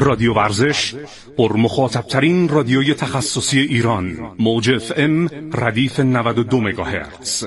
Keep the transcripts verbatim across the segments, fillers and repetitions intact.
رادیو ورزش، پر مخاطبترین رادیوی تخصصی ایران، موج اف ام ردیف نود و دو مگاهرتز.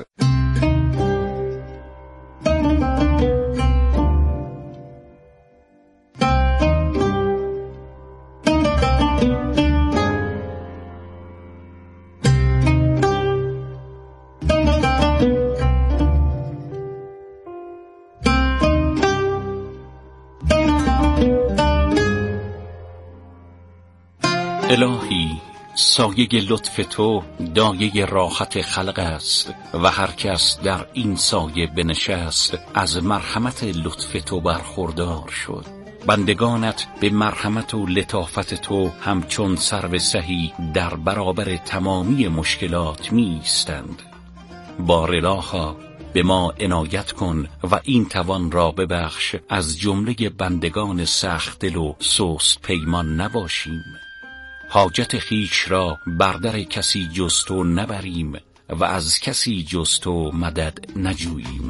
الهی، سایه لطف تو دایه راحت خلق است و هر کس در این سایه بنشست از مرحمت لطف تو برخوردار شد. بندگانت به مرحمت و لطافت تو همچون سرو سهی در برابر تمامی مشکلات می ایستند. بار الها به ما عنایت کن و این توان را ببخش از جمله بندگان سخت دل و سست پیمان نباشیم. حاجت خیش را بر در کسی جز تو نبریم و از کسی جز تو مدد نجوییم.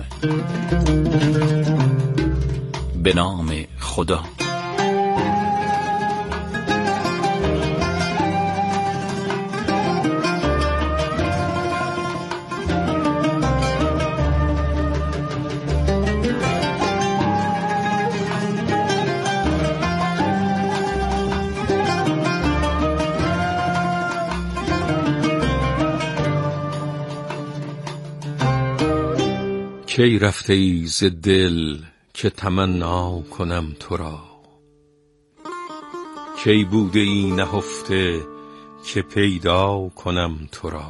به نام خدا. کی رفته ای ز دل که تمنا کنم تو را، کی بوده ای نهفته که پیدا کنم تو را.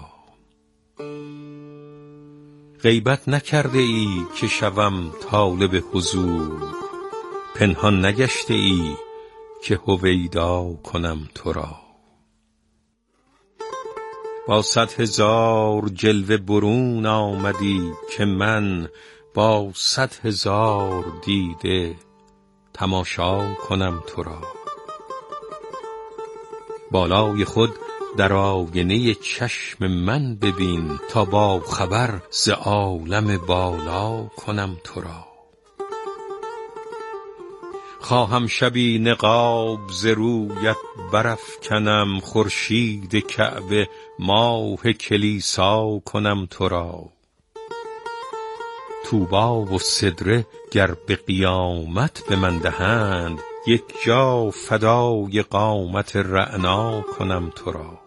غیبت نکرده ای که شوم طالب حضور، پنهان نگشته ای که هویدا کنم تو را. با صد هزار جلوه برون آمدی که من با صد هزار دیده تماشا کنم تو را. بالای خود در آینه چشم من ببین تا با خبر ز عالم بالا کنم تو را. خواهم شبی نقاب ز رویت برافکنم، خورشید کعبه ماه کلیسا کنم تو را. طوبی و سدره گر به قیامت به من دهند، یک جا فدای قامت رعنا کنم تو را.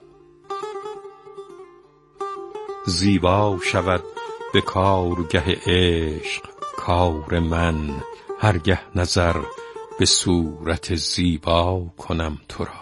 زیبا شود به کارگه عشق کار من، هرگه نظر به صورت زیبا کنم تو را.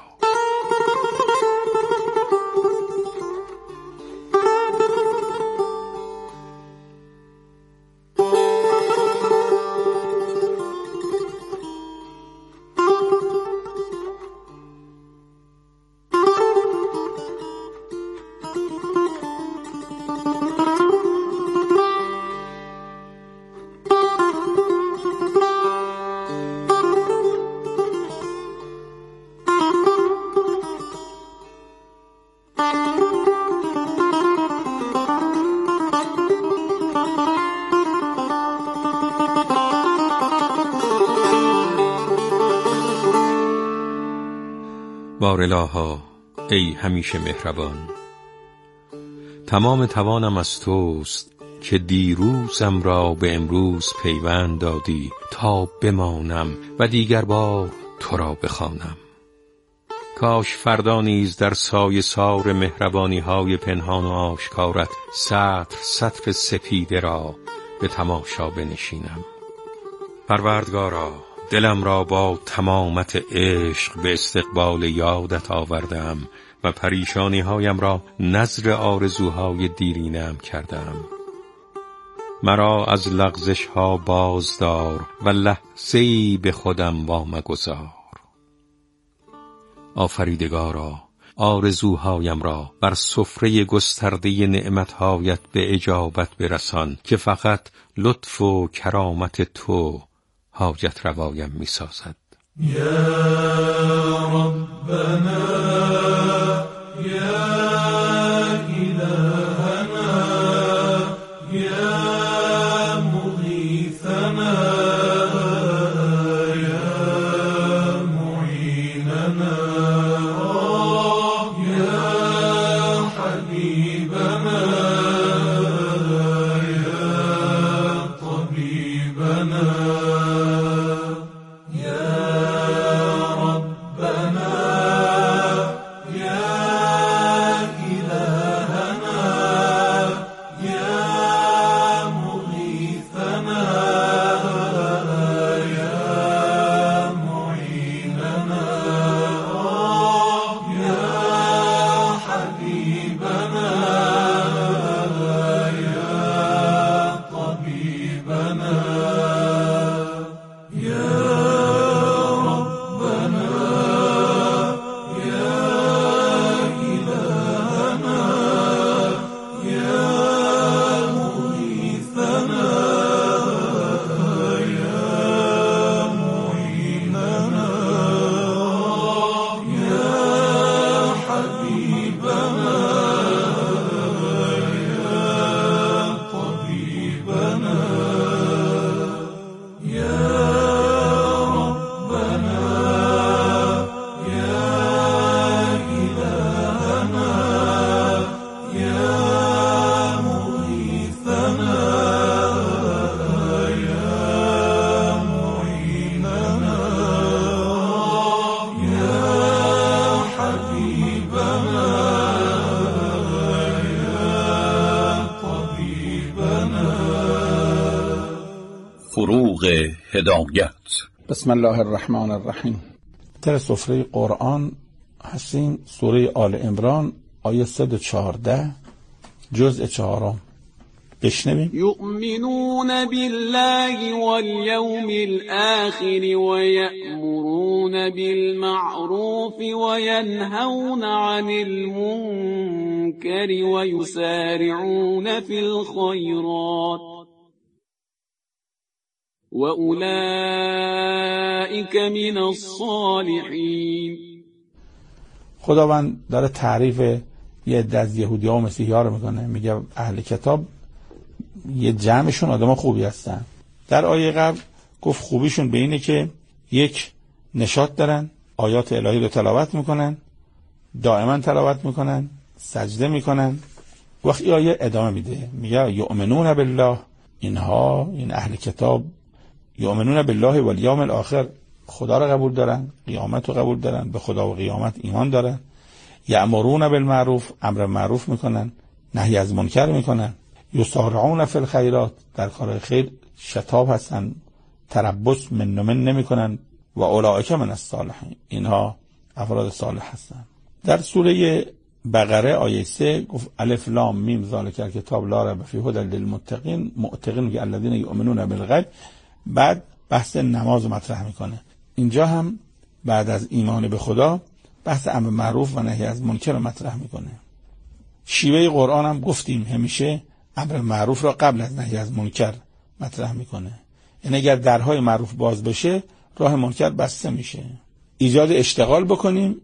بار الها ای همیشه مهربان، تمام توانم از توست که دیروزم را به امروز پیوند دادی تا بمانم و دیگر بار تو را بخوانم. کاش فردا نیز در سایه سار مهربانی های پنهان و آشکارت سطر سطر سپیده را به تماشا بنشینم. پروردگارا، دلم را با تمامت عشق به استقبال یادت آوردم و پریشانی هایم را نذر آرزوهای دیرینم کردم. مرا از لغزش ها بازدار و لحظه‌ای به خودم وامگذار. آفریدگارا، آرزوهایم را بر سفره گسترده نعمتهایت به اجابت برسان که فقط لطف و کرامت تو حاجت روایم می سازد. یا ربنا یا الهنا یا مغیثنا یا معیننا فروغ هدایت. بسم الله الرحمن الرحیم. در سفره قرآن هستیم، سوره آل عمران آیه صد و چهارده جزء چهارم. بشنویم. یؤمنون بالله والیوم الآخر ویأمرون بالمعروف وینهون عن المنکر ویسارعون فی الخیرات وأولئک من الصالحین. خداوند داره تعریف یه عده از یهودی ها و مسیحی ها رو میکنه، میگه اهل کتاب یه جمعشون آدم خوبی هستن. در آیه قبل گفت خوبیشون به اینه که یک، نشاط دارن، آیات الهی رو تلاوت میکنن، دائما تلاوت میکنن، سجده میکنن. وقتی آیه ادامه میده میگه یؤمنون بالله، اینها این اهل کتاب یؤمنون بالله والیوم الاخر، خدا رو قبول دارن، قیامت رو قبول دارن، به خدا و قیامت ایمان دارن. یأمرون بالمعروف، امر معروف میکنن، نهی از منکر میکنن. یسارعون فی الخیرات، در کار خیر شتاب هستن، تربص من و من نمیکنن. و اولئک من الصالحین، اینها افراد صالح هستن. در سوره بقره آیه سه گفت الف لام میم ذالک الکتاب لا ریب فیه هدی للمتقین. متقین میگه الذین یؤمنون بالغیب. بعد بحث نماز مطرح میکنه. اینجا هم بعد از ایمان به خدا بحث امر معروف و نهی از منکر رو مطرح میکنه. شیوه قرآن هم گفتیم همیشه امر معروف را قبل از نهی از منکر مطرح میکنه. یعنی اگر درهای معروف باز بشه راه منکر بسته میشه. ایجاد اشتغال بکنیم.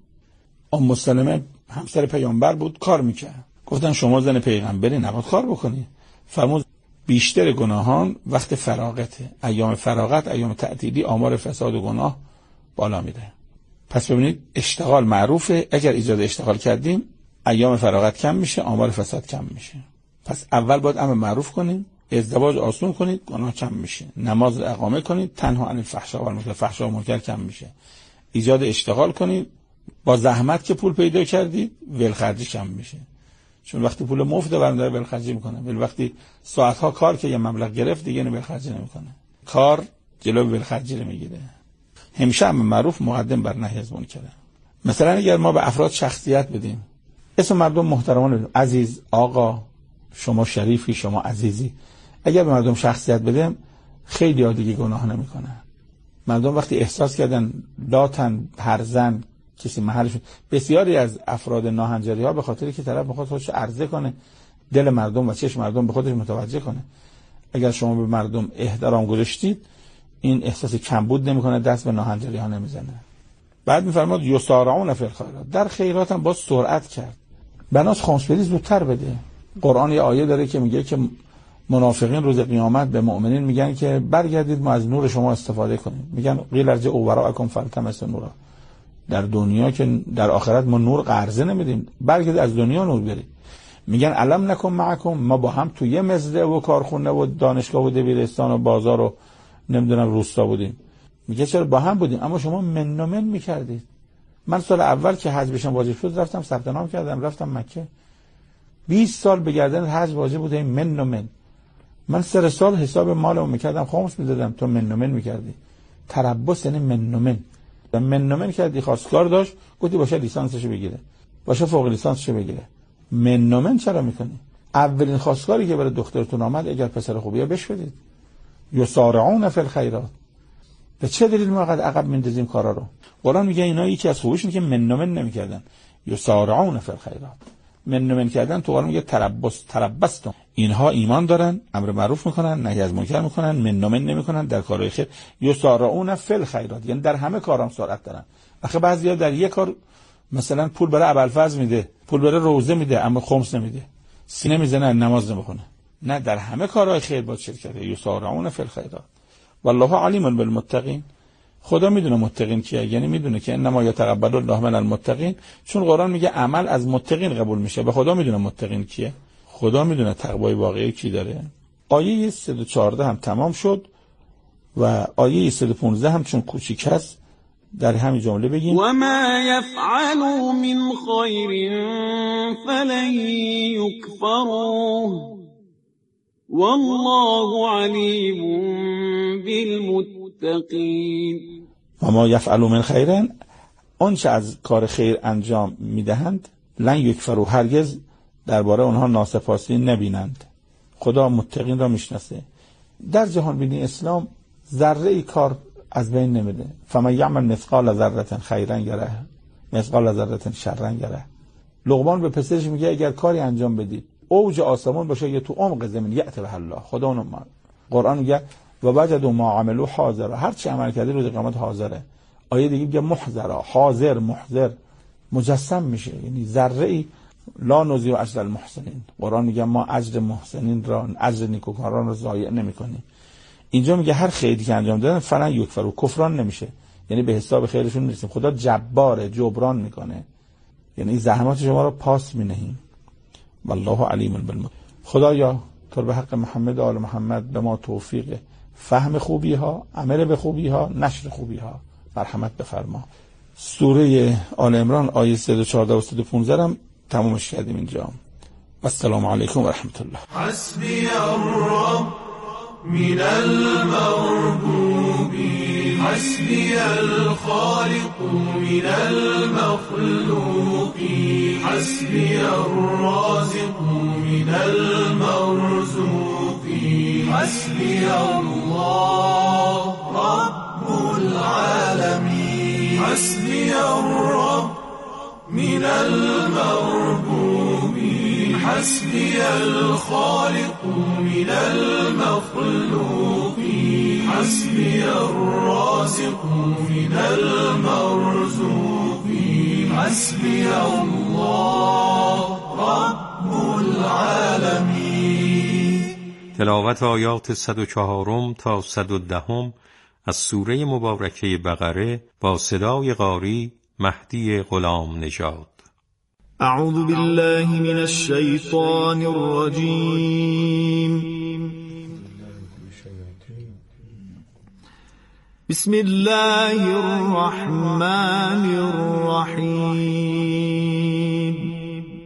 ام سلمه همسر پیامبر بود، کار میکرد. گفتن شما زن پیغمبری نباید کار بکنی. فرمود بیشتر گناهان وقت فراغته، ایام فراغت ایام تعطیلی آمار فساد و گناه بالا میره. پس ببینید اشتغال معروفه. اگر ایجاد اشتغال کردیم ایام فراغت کم میشه، آمار فساد کم میشه. پس اول باید امر معروف کنیم، ازدواج آسون کنید، گناه کم میشه. نماز رو اقامه کنید، تنها عن الفحشاء و المنکر، فحشا و منکر کم میشه. ایجاد اشتغال کنید، با زحمت که پول پیدا کردید ولخرجی کم میشه. چون وقتی پول مفت برام داره ولخرجی میکنه، ولی وقتی ساعتها کار که یه مبلغ گرفت دیگه ولخرجی نمیکنه. کار جلو ولخرجی رو میگیره. همیشه امر معروف مقدم بر نهی از منکر. مثلا اگر ما به افراد شخصیت بدیم، اسم مردم محترمانه بدیم، عزیز، آقا، شما شریفی، شما عزیزی. اگر به مردم شخصیت بدیم خیلی ها دیگه گناه نمیکنن. مردم وقتی احساس کردن لاتن هرزن کسی محلش، بسیاری از افراد ناهنجاری ها به خاطری که طرف بخواد خودش عرضه کنه، دل مردم و چشم مردم به خودش متوجه کنه. اگر شما به مردم احترام گذاشتید این احساس کمبود نمیکنه، دست به ناهنجاری ها نمیزنه. بعد میفرماد یسارعون فی الخیرات، در خیرات هم با سرعت کرد. بناس خمس‌بری زودتر بده. قرآن یه آیه داره که میگه که منافقین روز قیامت به مؤمنین میگن که برگردید ما از نور شما استفاده کنیم. میگن قیل ارجعوا وراءکم فالتمسوا نورا. در دنیا که در آخرت ما نور قرضه نمیدیم، برگردید از دنیا نور برید. میگن علم نکن معکم، ما با هم توی مزرعه و کارخونه و دانشگاه و دبیرستان و بازار و نمیدونم روستا بودیم. میگه چرا با هم بودیم اما شما من و من میکردید. من سال اول که حج بشم واجب شد رفتم ثبت نام کردم، رفتم مکه. بیست سال به گردن حج واجب بود، من و من. من سر سال حساب مالمو میکردم، خمس میدادم، تو من و من میکردی. تربص یعنی من و من. من و من کردی، خواستگار داشت، گفتی باشه لیسانسشو بگیره، باشه فوق لیسانسشو بگیره. من و من چرا میکنی؟ اولین خواستگاری که برای دخترتون آمد اگر پسر خوبیه بهش بدید. یسارعون فی الخیرات. به چه دلیل ما قد عقب میندازیم کارا رو؟ قرآن میگه اینا یکی از خوبیش اینه که من و من نمیکردن. یسارعون فی الخیرات. من و من کردن تو قرآن میگه تربص تربصتم. اینها ایمان دارن، امر معروف میکنن، نهی از منکر میکنن، من و من نمیکنن، در کارهای خیر. یسارعون فی الخیرات، یعنی در همه کارام سرعت دارن. آخه بعضیا در یک کار مثلا پول برای ابوالفضل میده، پول برای روزه میده اما خمس نمیده، سینه میزنه نماز نمیخونه. نه، در همه کارهای خیر باید شرکت. یسارعون فی الخیرات والله علیم بالمتقین. خدا میدونه متقین کیه، یعنی میدونه که انما یتقبل الله من المتقین. چون قرآن میگه عمل از متقین قبول میشه، به خدا میدونه متقین کیه. خدا میدونه تقوای واقعی کی داره. آیه صد و چهارده هم تمام شد و آیه صد و پانزده هم چون کوچیک است در همین جمله بگیم و ما یفعلوا من خیر فلن یکفروه والله علیم بالمتقین. و ما یفعلوا من خیر، آنچه از کار خیر انجام میدهند، لن یکفروا، هرگز درباره آنها ناسپاسی نبینند. خدا متقین را میشناسه. در جهان بینی اسلام ذره ای کار از بین نمیره. فمن یعمل مثقال ذره خیرا یره مثقال ذره شرا یره. لقمان به پسرش میگه اگر کاری انجام بدید اوج آسمان باشه یا تو عمق زمین، یأتی به الله، خدا اونو ما. قرآن میگه و وجدوا ما عملوا حاضرا، هر چی عمل کردی روز قیامت حاضره. آیه دیگه میگه محضرا، حاضر محضر مجسم میشه، یعنی ذره ای لا نضیع اجر المحسنین. قرآن میگه ما اجر محسنین را، اجر نیکوکاران را ضایع نمیکنیم. اینجا میگه هر خیری که انجام دادن فلن یکفروا، کفران نمیشه، یعنی به حساب خیرشون میرسیم. خدا جباره، جبران میکنه، یعنی زحمات شما را پاس مینهیم. والله علیم بالمتقین. خدایا تو به حق محمد و آل محمد به ما توفیق فهم خوبی ها، عمل به خوبی ها، نشر خوبی ها مرحمت بفرما. سوره آل عمران آیه صد و چهارده و صد و پانزده هم تمومش کردیم اینجا. السلام علیکم و رحمت الله. حسبی الرب من المربوب، حسبی الخالق من المخلوق، حسبی الرازق من المرزوق، حسبی الله رب العالمین، حسبی الرب من المربوب، حسبی الخالق من المخلوق، حسبی الرازق من المرزوق، حسبی الله رب العالمین. تلاوت آیات صد و چهارم تا صد و دهم از سوره مبارکه بقره با صدای قاری مهدی غلام نژاد. اعوذ بالله من الشیطان الرجیم. بسم الله الرحمن الرحیم.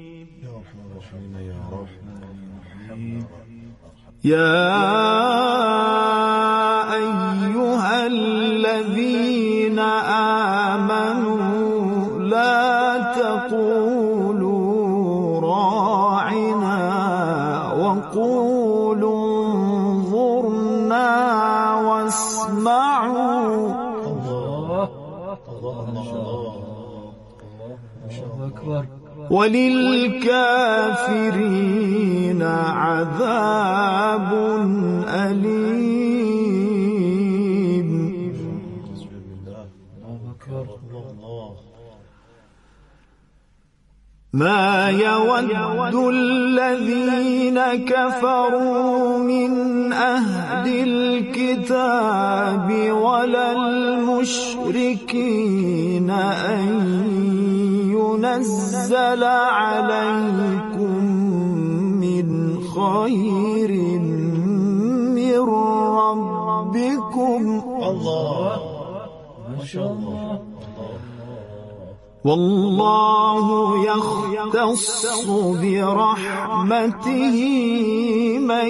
یا ایها الذین آمنوا لا تقولوا راعنا وقولوا انظرنا واسمعوا. وللكافرين عذاب أليم. ما يود الذين كفروا من أهل الكتاب ولا المشركين أن ينزل عليكم من خير من ربكم. الله ما شاء الله. والله يختص برحمته من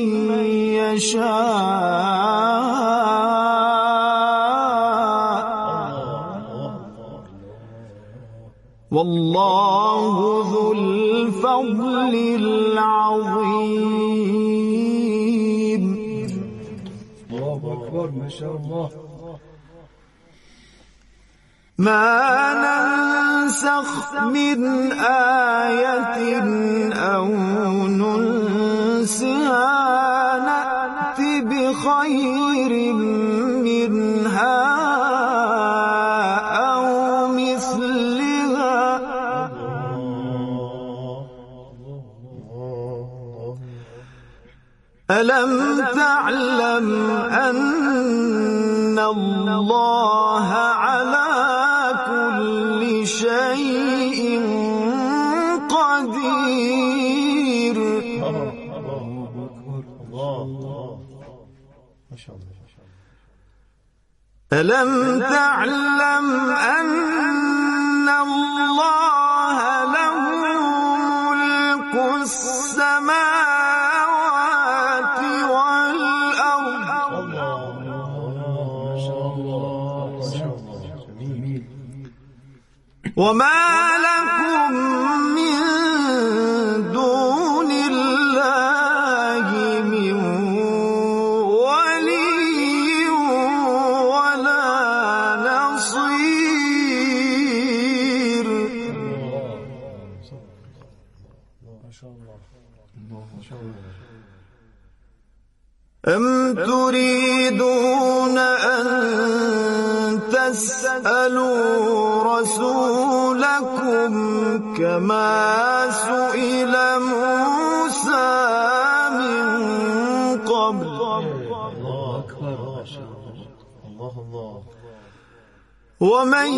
يشاء. والله ذو الفضل العظيم. الله أكبر ما شاء الله. ما ننسخ من آية أو ننسها نأت بخير منها أو مثلها. ألم تعلم أن الله على كل شيء قدير. ألم تعلم أن الله له ملك السماوات وما لكم من دون الله من ولي ولا نصير. أم تريدون أن تسألوا رسولكم كما سئل موسى من قبل ومن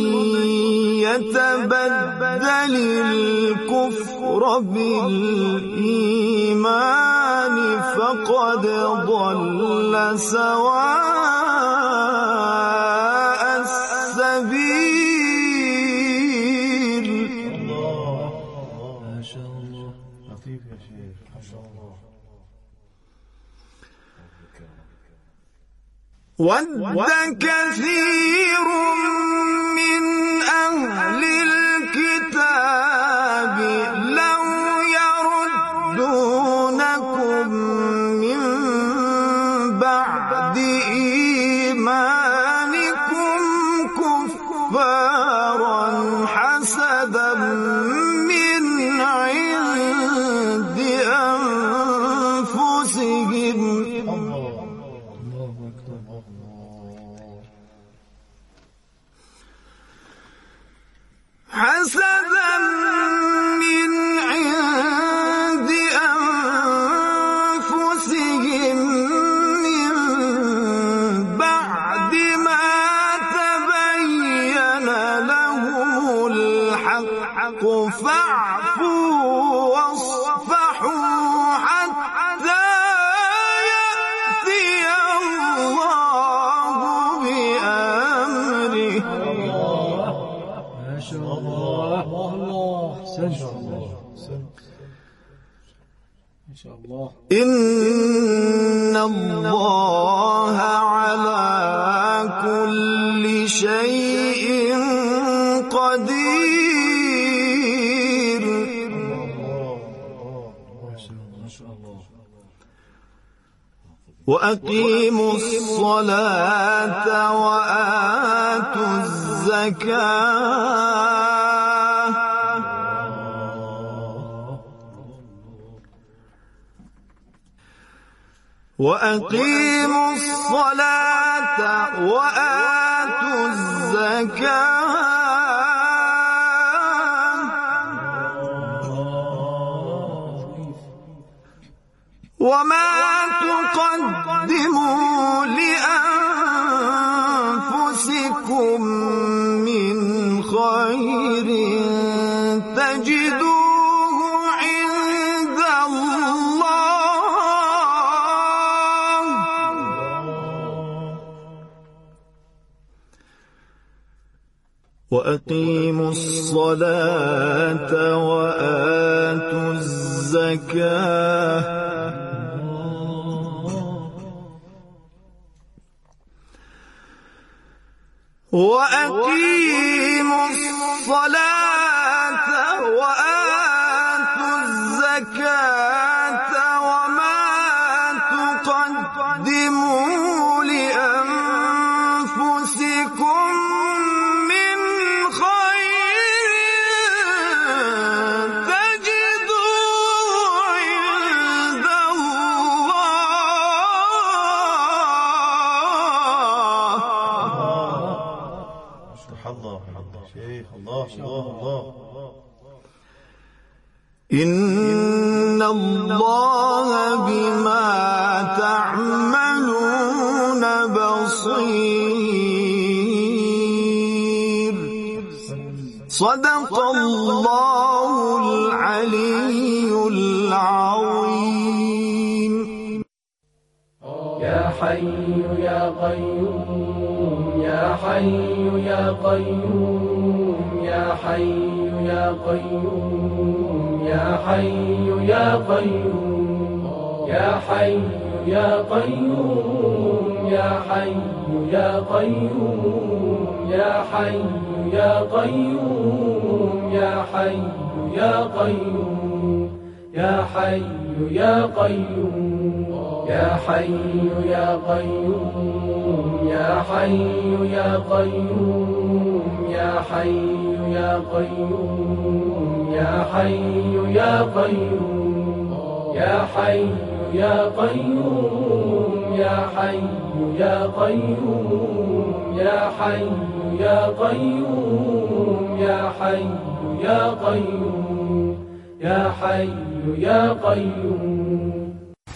يتبدل الكفر بالإيمان فقد ضل سواء السبيل. ما شاء الله لطيف يا شيخ ما شاء الله. ود كثير من أهل الكتاب لو يردونكم من بعد إيمانكم كفارا حسدا من عند أنفسهم حسدا من عند أنفسهم من بعد ما تبين لهم الحق فاعفوا واصفحوا حتى يأتي الله بأمره. ما شاء الله الله أحسنت ما شاء الله. إن الله على كل شيء قدير. ما شاء الله. وأقيموا الصلاة وآتوا الزكاة وأقيموا الصلاة وآتوا الزكاة وما تقدموا لأنفسكم من خير تجدوه عند الله وأقيموا الصلاة وآتوا الزكاة وأقيموا الصلاة وآتوا الزكاة وما تقدموا لأنفسكم من خير تجدوه عند الله. شيخ الله الله الله. إن الله بما تعملون بصير. صدق الله العلي العظيم. يا حي يا قيوم يا حي يا قيوم يا حي يا قيوم يا حي يا قيوم يا حي يا قيوم يا حي يا قيوم يا حي يا قيوم يا حي يا قيوم يا حي يا قيوم يا حي يا قيوم يا حي يا قيوم يا حي يا قيوم يا حي يا قيوم يا حي يا قيوم يا حي يا قيوم يا حي يا قيوم يا حي يا قيوم يا حي يا قيوم.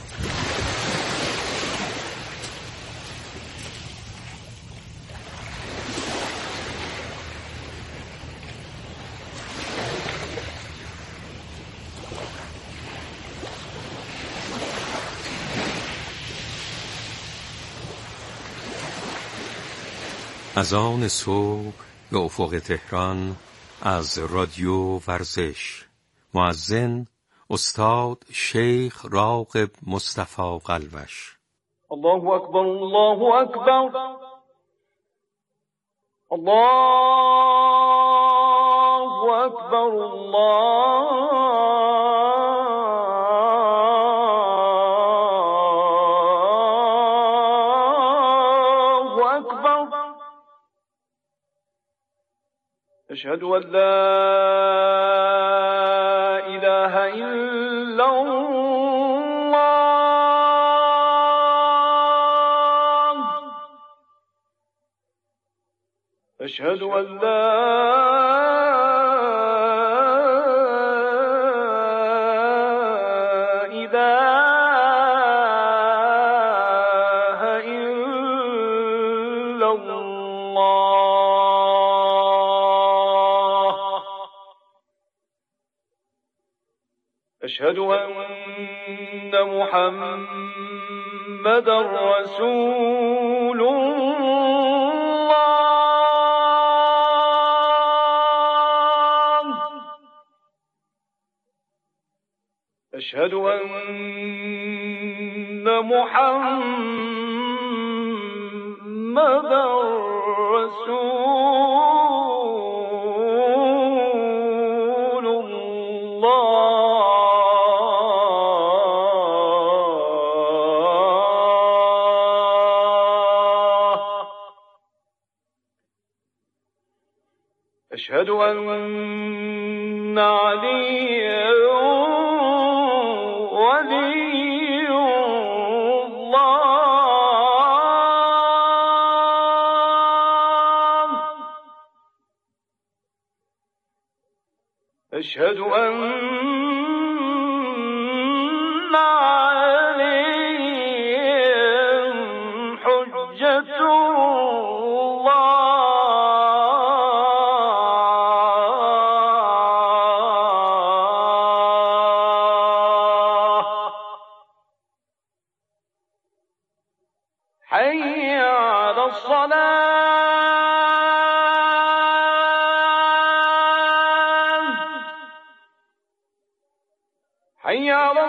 از آن صبح به افق تهران از رادیو ورزش. مؤذن استاد شیخ راغب مصطفی قلوش. الله اکبر الله اکبر الله اکبر الله أشهد أن لا إله إلا الله أشهد أن لا إله إلا الله أشهد أن محمدا رسول الله أشهد أن محمدا رسول الله أشهد أن عليا ولي الله أشهد أن عليهم حجة حي على الصلاة حي على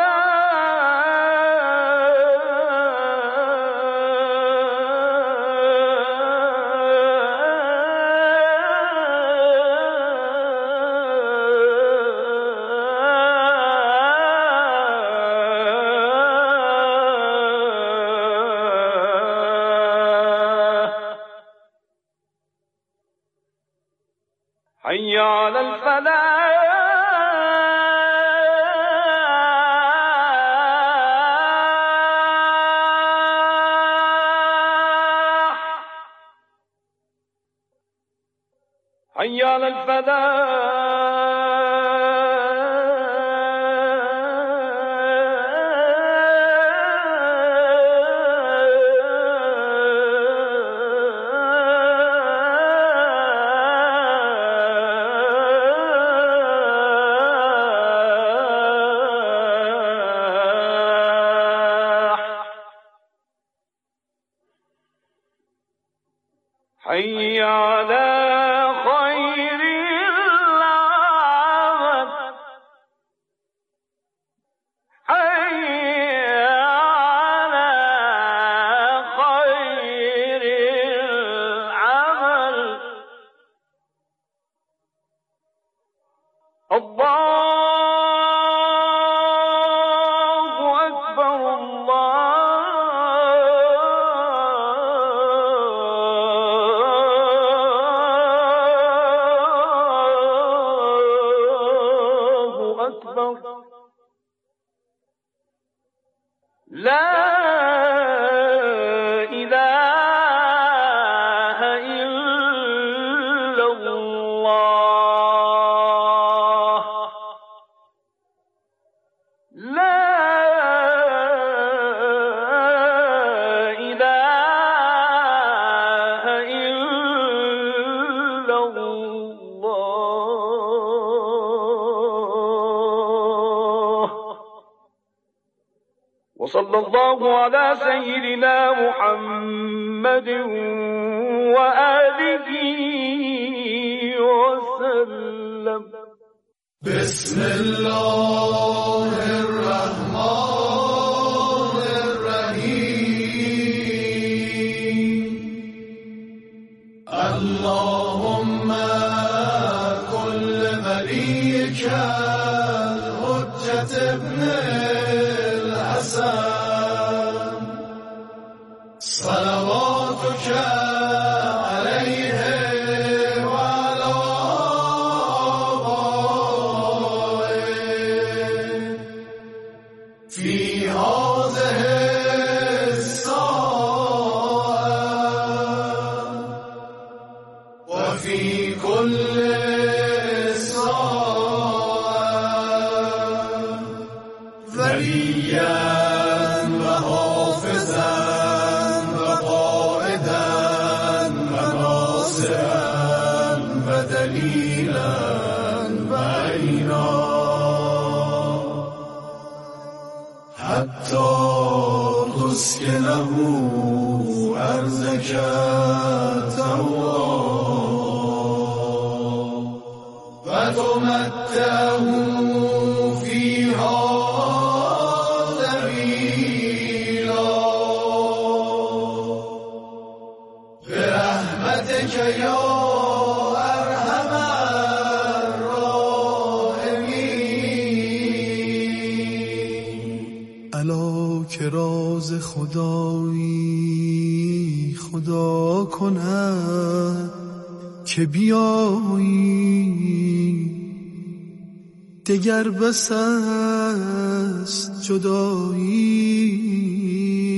حي على الفلاح حي على حي على خير العمل حي وصلى الله على سيدنا محمد وآله وسلم. بسم الله الرحمن الرحیم. اللهم كل وليك الحجة ابن الحسن صلواتك عليه وعلى آبائه في هذه الساعة وفي كل ساعة وليا وحافظا وقائدا وناصرا ودليلا وعينا حتى تسكنه أرضك طوعا وتمتعه فيها طويلا برحمتك يا أرحم الراحمين. الا که راز خدایی خدا کند که بیایی دگر بس است جدایی.